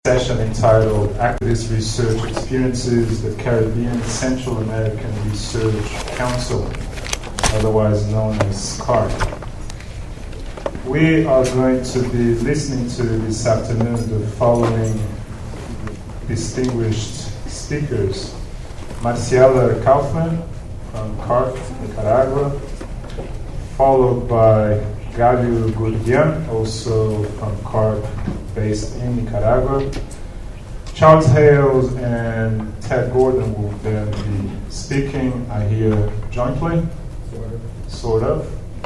Session entitled Activist Research Experiences, the Caribbean Central American Research Council, otherwise known as CARC. We are going to be listening to this afternoon the following distinguished speakers: Marciela Kaufman from CARC, Nicaragua, followed by Galio Gurdian, also from CARC, based in Nicaragua. Charles Hales and Ted Gordon will then be speaking, I hear, jointly, sort of.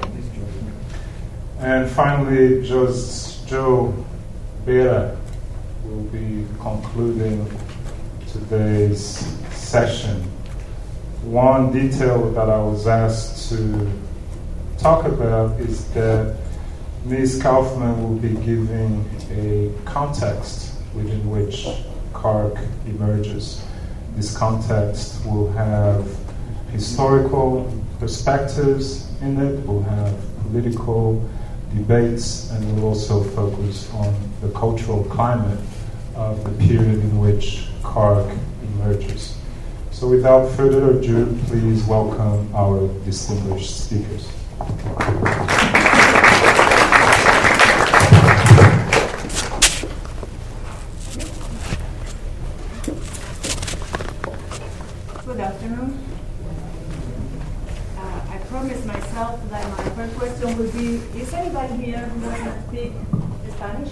And finally, Joe Beira will be concluding today's session. One detail that I was asked to talk about is that Ms. Kaufman will be giving a context within which CARC emerges. This context will have historical perspectives in it, will have political debates, and will also focus on the cultural climate of the period in which CARC emerges. So without further ado, please welcome our distinguished speakers. Good afternoon. I promised myself that my first question would be, is anybody here who doesn't speak Spanish?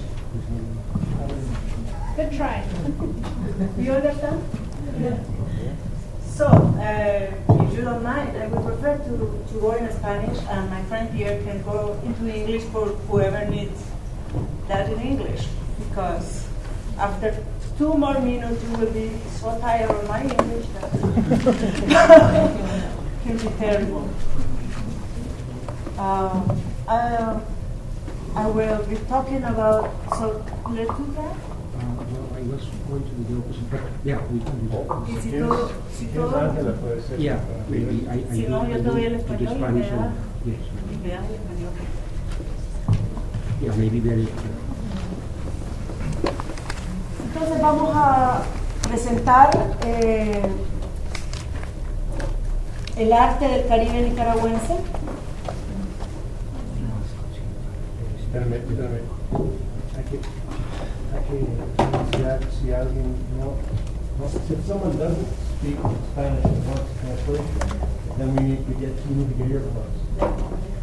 Good try. Do you understand? Yeah. So, if you don't mind, I would prefer to go in Spanish, and my friend here can go into English for whoever needs that in English, because after 2 more minutes you will be so tired of my English that it can be terrible. I will be talking about, so let's do that. I was going to the opposite, but yeah, we can do that. Y si todo, Yeah, maybe I si no, yo te doy el español y me das yes, el español. yeah, maybe very. Entonces vamos a presentar el arte del Caribe nicaragüense. Espérame. Hay que iniciar si alguien no. If someone doesn't speak Spanish and wants to translate, then we need to get earphones.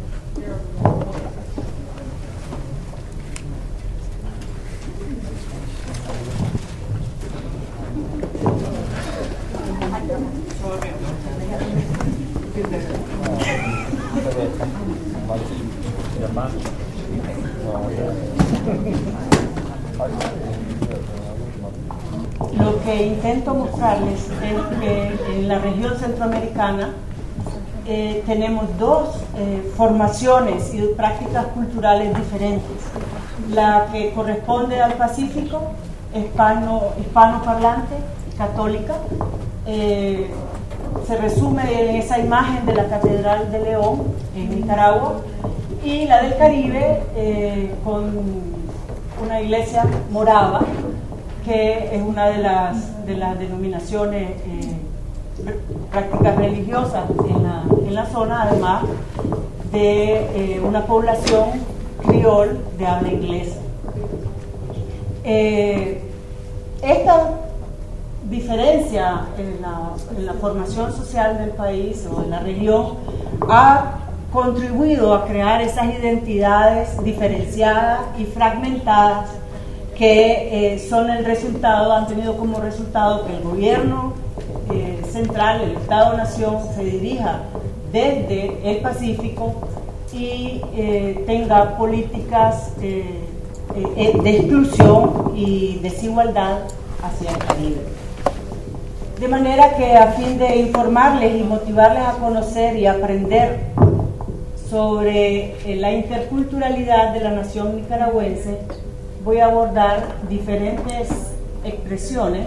Lo que intento mostrarles es que en la región centroamericana tenemos dos formaciones y prácticas culturales diferentes. La que corresponde al Pacífico, hispanoparlante, católica, se resume en esa imagen de la Catedral de León en Nicaragua, y la del Caribe con una iglesia morava, que es una de las denominaciones prácticas religiosas en la zona, además de una población criol de habla inglesa. Esta diferencia en la formación social del país o en la región ha contribuido a crear esas identidades diferenciadas y fragmentadas que han tenido como resultado que el gobierno central, el Estado-Nación, se dirija desde el Pacífico y tenga políticas de exclusión y desigualdad hacia el Caribe. De manera que, a fin de informarles y motivarles a conocer y aprender sobre la interculturalidad de la nación nicaragüense, voy a abordar diferentes expresiones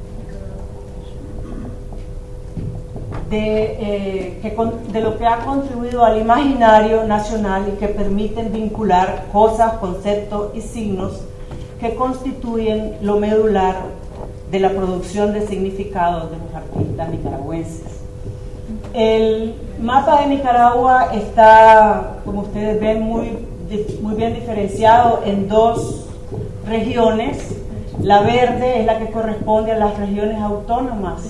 de lo que ha contribuido al imaginario nacional y que permiten vincular cosas, conceptos y signos que constituyen lo medular de la producción de significados de los artistas nicaragüenses. El mapa de Nicaragua está, como ustedes ven, muy bien diferenciado en dos regiones. La verde es la que corresponde a las regiones autónomas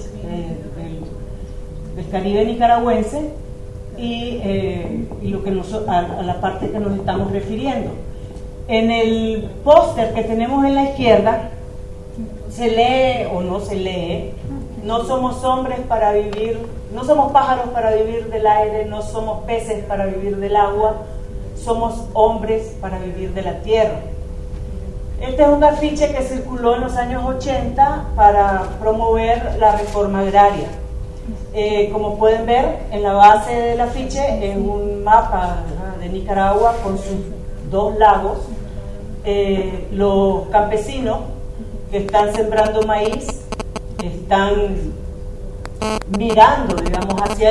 del Caribe nicaragüense y lo que a la parte que nos estamos refiriendo. En el póster que tenemos en la izquierda se lee o no se lee: no somos hombres para vivir, no somos pájaros para vivir del aire, no somos peces para vivir del agua, somos hombres para vivir de la tierra. Este es un afiche que circuló en los años 80 para promover la reforma agraria. Como pueden ver, en la base del afiche es un mapa de Nicaragua con sus dos lagos. Los campesinos que están sembrando maíz están mirando, digamos, hacia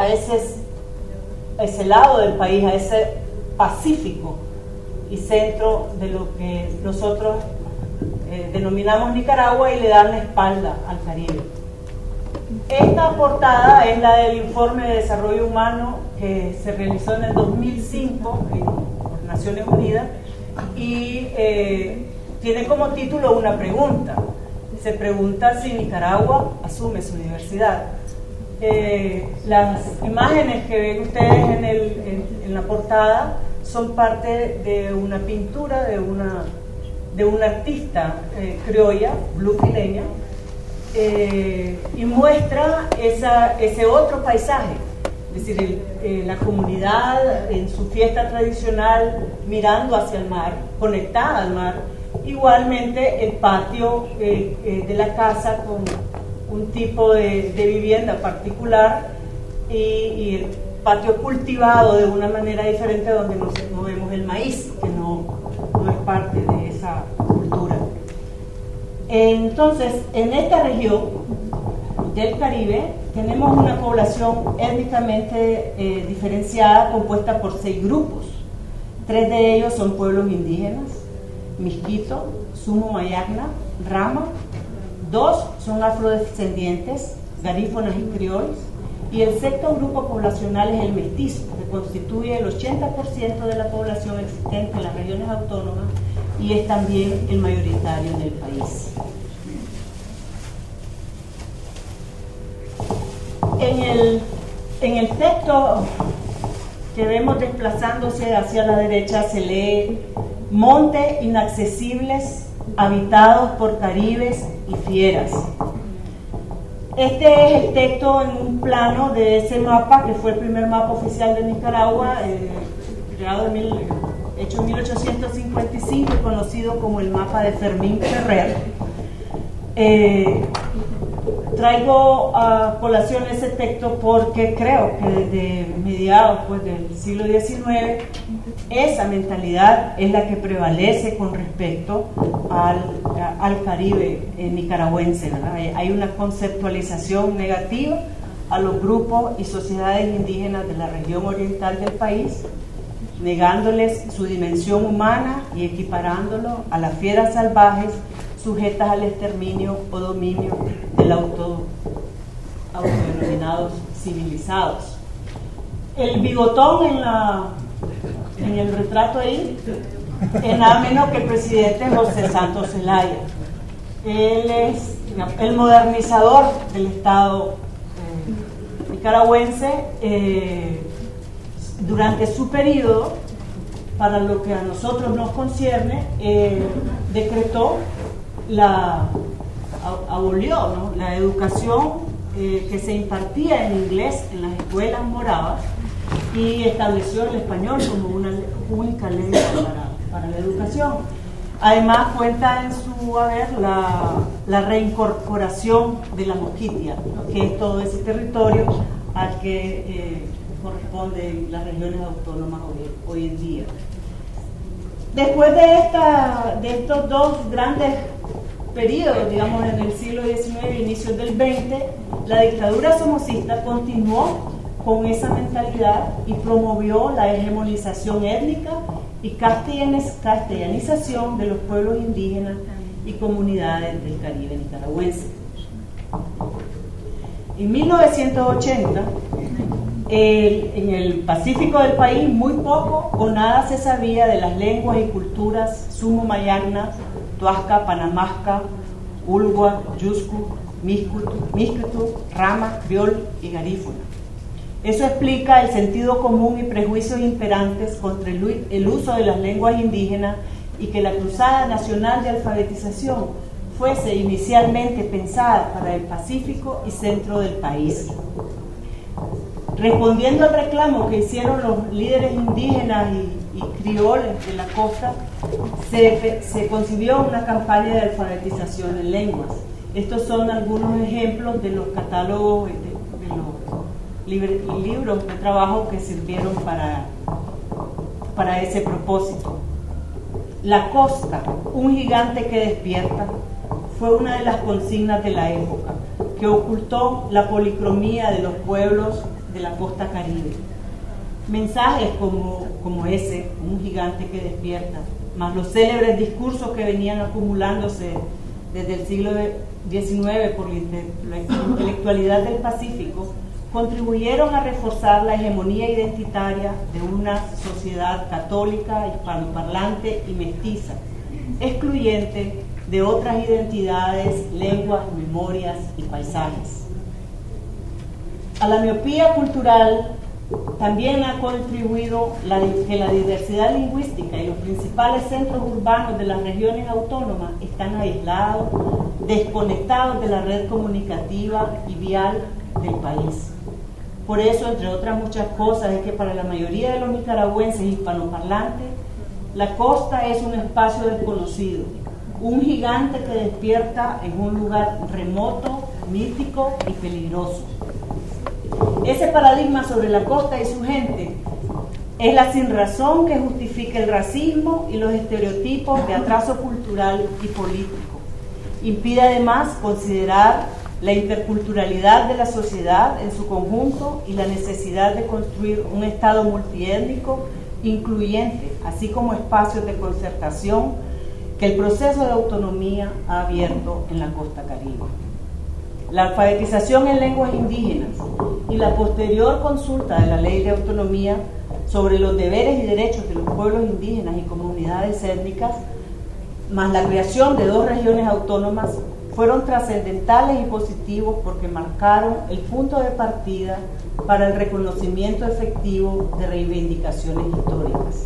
ese lado del país, a ese Pacífico y centro de lo que nosotros denominamos Nicaragua, y le dan la espalda al Caribe. Esta portada es la del informe de desarrollo humano que se realizó en el 2005 por Naciones Unidas y tiene como título una pregunta. Se pregunta si Nicaragua asume su diversidad. Las imágenes que ven ustedes en la portada son parte de una pintura de una artista criolla, blufileña, y muestra ese otro paisaje, es decir, la comunidad en su fiesta tradicional mirando hacia el mar, conectada al mar, igualmente el patio de la casa con un tipo de vivienda particular y el patio cultivado de una manera diferente, donde no vemos el maíz, que no es parte de esa cultura. Entonces, en esta región del Caribe tenemos una población étnicamente diferenciada, compuesta por 6 grupos. 3 de ellos son pueblos indígenas: Misquito, Sumo Mayagna, Rama. 2 son afrodescendientes, garífonas y criollos. Y el sexto grupo poblacional es el mestizo, que constituye el 80% de la población existente en las regiones autónomas y es también el mayoritario en el país. En el texto que vemos desplazándose hacia la derecha se lee: montes inaccesibles habitados por caribes y fieras. Este es el texto en un plano de ese mapa, que fue el primer mapa oficial de Nicaragua, hecho en 1855 y conocido como el mapa de Fermín Ferrer. Traigo a colación ese texto porque creo que desde mediados del siglo XIX esa mentalidad es la que prevalece con respecto al Caribe nicaragüense, ¿verdad? Hay una conceptualización negativa a los grupos y sociedades indígenas de la región oriental del país, negándoles su dimensión humana y equiparándolo a las fieras salvajes sujetas al exterminio o dominio del autodenominados civilizados. El bigotón en el retrato ahí es nada menos que el presidente José Santos Zelaya. Él es el modernizador del Estado nicaragüense. Durante su periodo, para lo que a nosotros nos concierne, decretó abolió, ¿no?, la educación que se impartía en inglés en las escuelas moravas y estableció el español como una única lengua para la educación. Además cuenta en su haber la reincorporación de la Moquitia, ¿no?, que es todo ese territorio al que corresponden las regiones autónomas hoy en día. Después de estos dos grandes periodos, digamos, en el siglo XIX e inicios del XX, la dictadura somocista continuó con esa mentalidad y promovió la hegemonización étnica y castellanización de los pueblos indígenas y comunidades del Caribe nicaragüense. En 1980, en el Pacífico del país, muy poco o nada se sabía de las lenguas y culturas sumo mayagna, tuasca, panamasca, ulgua, yuscu, mixcutu, rama, criol y garífuna. Eso explica el sentido común y prejuicios imperantes contra el uso de las lenguas indígenas y que la Cruzada Nacional de Alfabetización fuese inicialmente pensada para el Pacífico y centro del país. Respondiendo al reclamo que hicieron los líderes indígenas y crioles de la costa, se concibió una campaña de alfabetización en lenguas. Estos son algunos ejemplos de los catálogos, de los libros de trabajo que sirvieron para ese propósito. La costa, un gigante que despierta, fue una de las consignas de la época, que ocultó la policromía de los pueblos de la costa caribe. Mensajes como ese, un gigante que despierta, más los célebres discursos que venían acumulándose desde el siglo XIX por la intelectualidad del Pacífico, contribuyeron a reforzar la hegemonía identitaria de una sociedad católica, hispanoparlante y mestiza, excluyente de otras identidades, lenguas, memorias y paisajes. A la miopía cultural también ha contribuido que la diversidad lingüística y los principales centros urbanos de las regiones autónomas están aislados, desconectados de la red comunicativa y vial del país. Por eso, entre otras muchas cosas, es que para la mayoría de los nicaragüenses hispanoparlantes, la costa es un espacio desconocido, un gigante que despierta en un lugar remoto, mítico y peligroso. Ese paradigma sobre la costa y su gente es la sinrazón que justifica el racismo y los estereotipos de atraso cultural y político. Impide además considerar la interculturalidad de la sociedad en su conjunto y la necesidad de construir un Estado multiétnico incluyente, así como espacios de concertación que el proceso de autonomía ha abierto en la costa caribe. La alfabetización en lenguas indígenas y la posterior consulta de la Ley de Autonomía sobre los deberes y derechos de los pueblos indígenas y comunidades étnicas, más la creación de 2 regiones autónomas, fueron trascendentales y positivos porque marcaron el punto de partida para el reconocimiento efectivo de reivindicaciones históricas.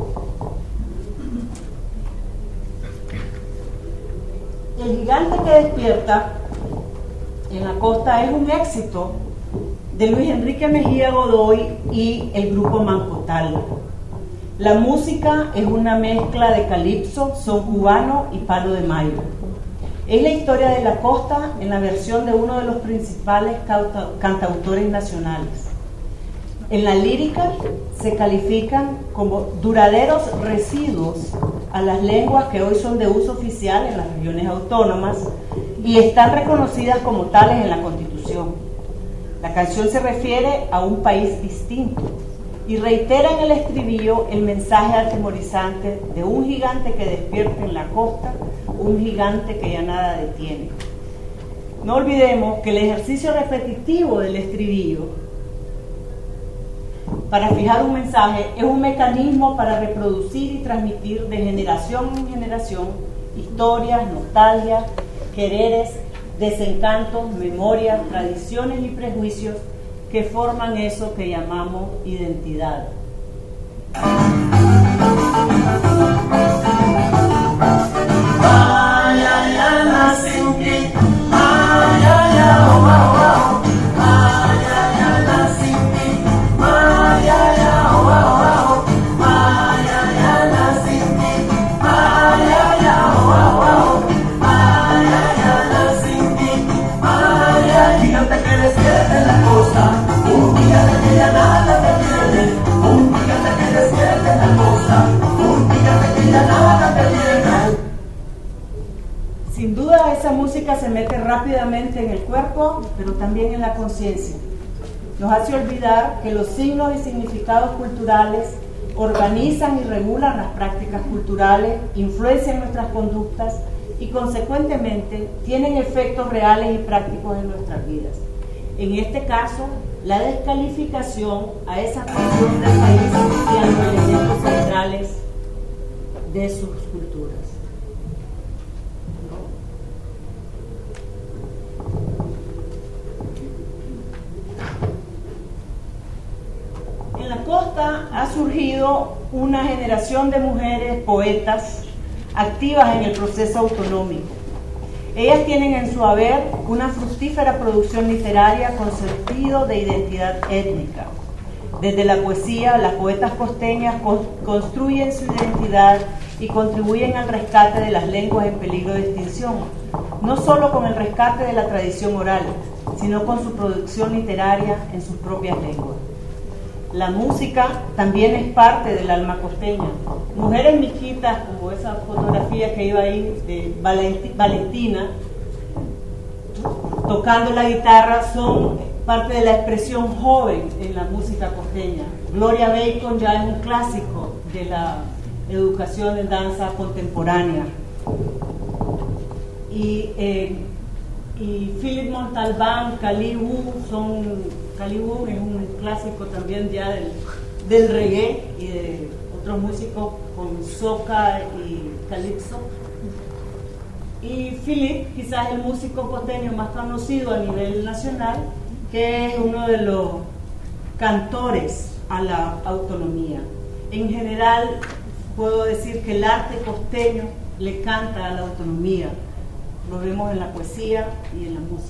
El gigante que despierta en la costa es un éxito de Luis Enrique Mejía Godoy y el grupo Mancotal. La música es una mezcla de calipso, son cubano y palo de mayo. Es la historia de la costa en la versión de uno de los principales cantautores nacionales. En la lírica se califican como duraderos residuos a las lenguas que hoy son de uso oficial en las regiones autónomas y están reconocidas como tales en la Constitución. La canción se refiere a un país distinto y reitera en el estribillo el mensaje atemorizante de un gigante que despierta en la costa, un gigante que ya nada detiene. No olvidemos que el ejercicio repetitivo del estribillo para fijar un mensaje es un mecanismo para reproducir y transmitir de generación en generación historias, nostalgias, quereres, desencantos, memorias, tradiciones y prejuicios que forman eso que llamamos identidad. Sin duda esa música se mete rápidamente en el cuerpo, pero también en la conciencia. Nos hace olvidar que los signos y significados culturales organizan y regulan las prácticas culturales, influencian nuestras conductas y consecuentemente tienen efectos reales y prácticos en nuestras vidas. En este caso, la descalificación a esa función del país y a los elementos centrales de sus culturas. En la costa ha surgido una generación de mujeres poetas activas en el proceso autonómico. Ellas tienen en su haber una fructífera producción literaria con sentido de identidad étnica. Desde la poesía, las poetas costeñas construyen su identidad y contribuyen al rescate de las lenguas en peligro de extinción, no solo con el rescate de la tradición oral, sino con su producción literaria en sus propias lenguas. La música también es parte del alma costeña. Mujeres miquitas, como esa fotografía que iba ahí de Valentina, tocando la guitarra, son parte de la expresión joven en la música costeña. Gloria Bacon ya es un clásico de la educación en danza contemporánea. Y Philip Montalbán, Calibú es un clásico también ya del reggae y de otros músicos con soca y calipso. Y Philip, quizás el músico costeño más conocido a nivel nacional, que es uno de los cantores a la autonomía. En general, puedo decir que el arte costeño le canta a la autonomía. Lo vemos en la poesía y en la música.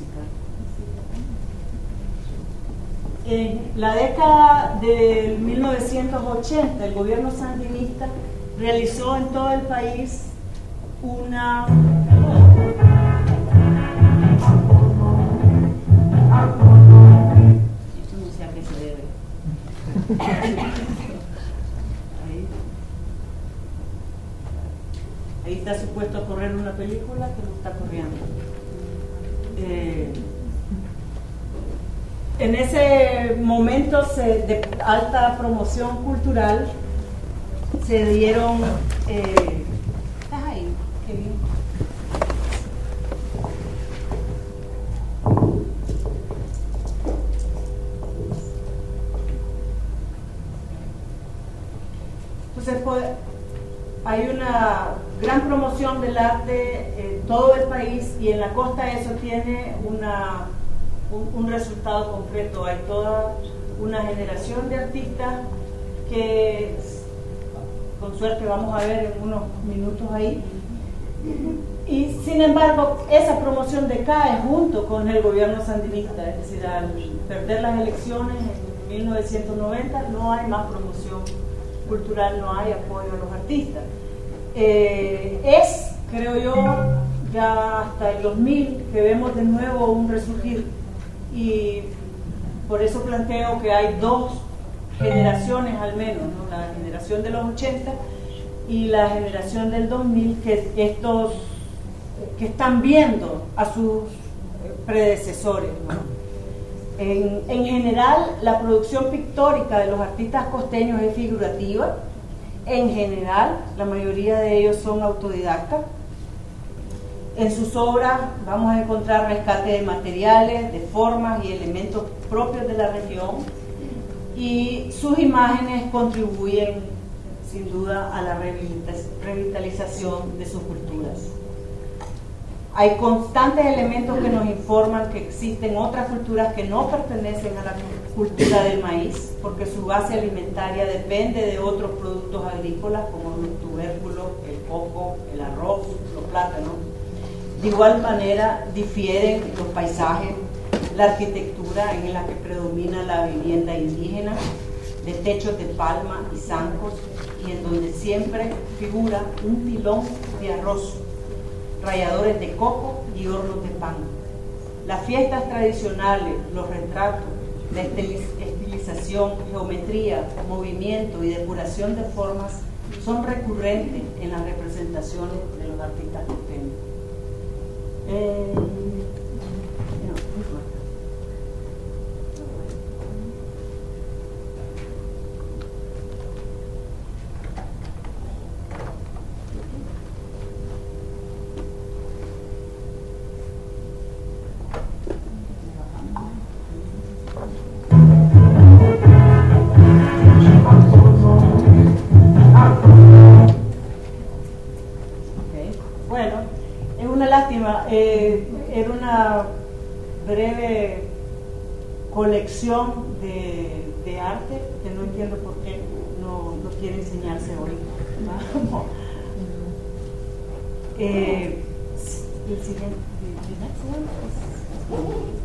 En la década de 1980, el gobierno sandinista realizó en todo el país una... Esto no sé a qué se debe. Ahí está supuesto a correr una película que no está corriendo. En ese momento de alta promoción cultural se dieron... ¿Estás ahí? Qué bien. Entonces, hay una gran promoción del arte en todo el país y en la costa eso tiene un resultado concreto. Hay toda una generación de artistas que con suerte vamos a ver en unos minutos ahí, y sin embargo esa promoción decae junto con el gobierno sandinista, es decir, al perder las elecciones en 1990 no hay más promoción cultural, no hay apoyo a los artistas. Creo yo, ya hasta el 2000 que vemos de nuevo un resurgir, y por eso planteo que hay dos generaciones al menos, ¿no? La generación de los 80 y la generación del 2000, que están viendo a sus predecesores, ¿no? En general, la producción pictórica de los artistas costeños es figurativa. En general, la mayoría de ellos son autodidactas. En sus obras vamos a encontrar rescate de materiales, de formas y elementos propios de la región, y sus imágenes contribuyen sin duda a la revitalización de sus culturas. Hay constantes elementos que nos informan que existen otras culturas que no pertenecen a la cultura del maíz, porque su base alimentaria depende de otros productos agrícolas como los tubérculos, el coco, el arroz, los plátanos. De igual manera difieren los paisajes, la arquitectura en la que predomina la vivienda indígena, de techos de palma y zancos, y en donde siempre figura un pilón de arroz, ralladores de coco y hornos de pan. Las fiestas tradicionales, los retratos, la estilización, geometría, movimiento y depuración de formas son recurrentes en las representaciones de los artistas costeños. era una breve colección de arte que no entiendo por qué no quiere enseñarse hoy. Vamos. El siguiente, the next one is-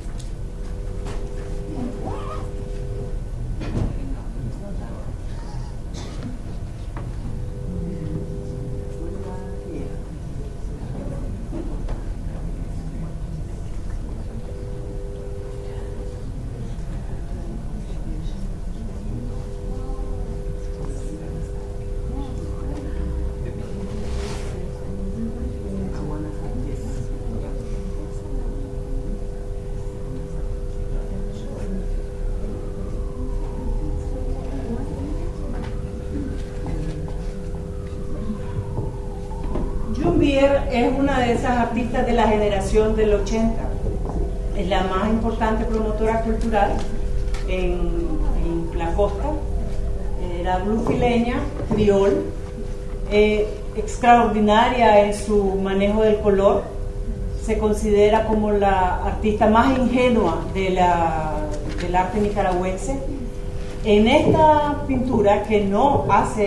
June Beer es una de esas artistas de la generación del 80. Es la más importante promotora cultural en la costa. Era bluefileña, criol, extraordinaria en su manejo del color. Se considera como la artista más ingenua del arte nicaragüense. En esta pintura, que no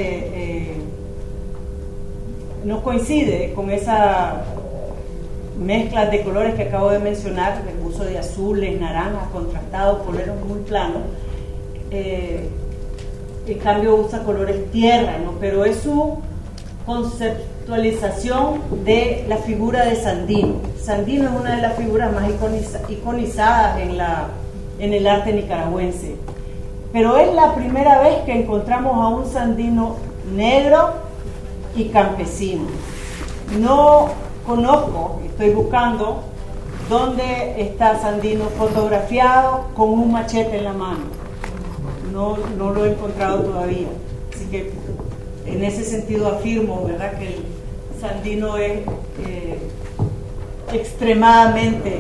coincide con esa mezcla de colores que acabo de mencionar, el uso de azules, naranjas, contrastados, colores muy planos, en cambio usa colores tierra, ¿no? Pero es su conceptualización de la figura de Sandino. Sandino es una de las figuras más iconizadas en el arte nicaragüense, pero es la primera vez que encontramos a un Sandino negro y campesino. No conozco, estoy buscando dónde está Sandino fotografiado con un machete en la mano. No lo he encontrado todavía. Así que en ese sentido afirmo, ¿verdad?, que el Sandino es extremadamente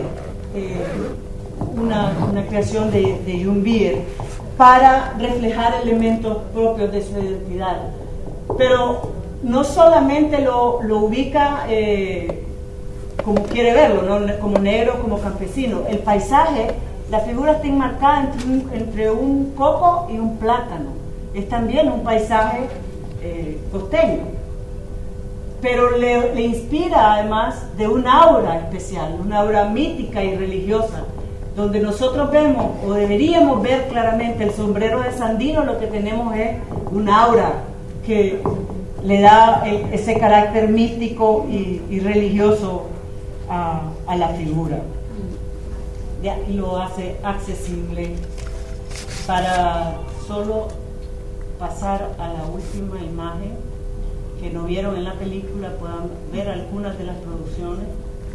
una creación de June Beer para reflejar elementos propios de su identidad. Pero no solamente lo ubica como quiere verlo, ¿no?, como negro, como campesino. El paisaje, la figura está enmarcada entre un coco y un plátano. Es también un paisaje costeño, pero le inspira además de un aura especial, una aura mítica y religiosa, donde nosotros vemos, o deberíamos ver claramente, el sombrero de Sandino. Lo que tenemos es un aura que le da ese carácter místico y religioso a la figura, y lo hace accesible. Para solo pasar a la última imagen, que no vieron en la película, puedan ver algunas de las producciones.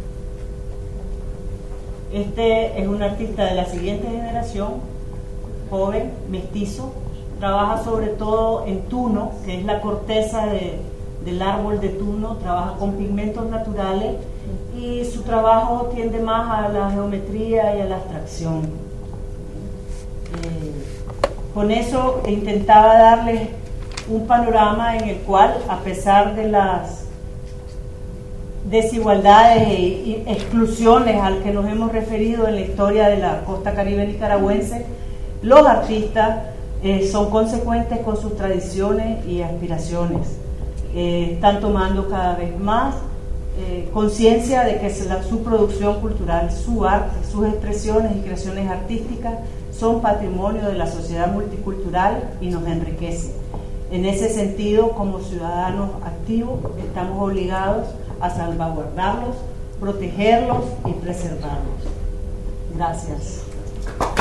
Este es un artista de la siguiente generación, joven, mestizo. Trabaja sobre todo en tuno, que es la corteza del árbol de tuno. Trabaja con pigmentos naturales y su trabajo tiende más a la geometría y a la abstracción. Con eso intentaba darles un panorama en el cual, a pesar de las desigualdades y exclusiones al que nos hemos referido en la historia de la costa caribe nicaragüense, los artistas son consecuentes con sus tradiciones y aspiraciones. Están tomando cada vez más conciencia de que su producción cultural, su arte, sus expresiones y creaciones artísticas son patrimonio de la sociedad multicultural y nos enriquece. En ese sentido, como ciudadanos activos, estamos obligados a salvaguardarlos, protegerlos y preservarlos. Gracias.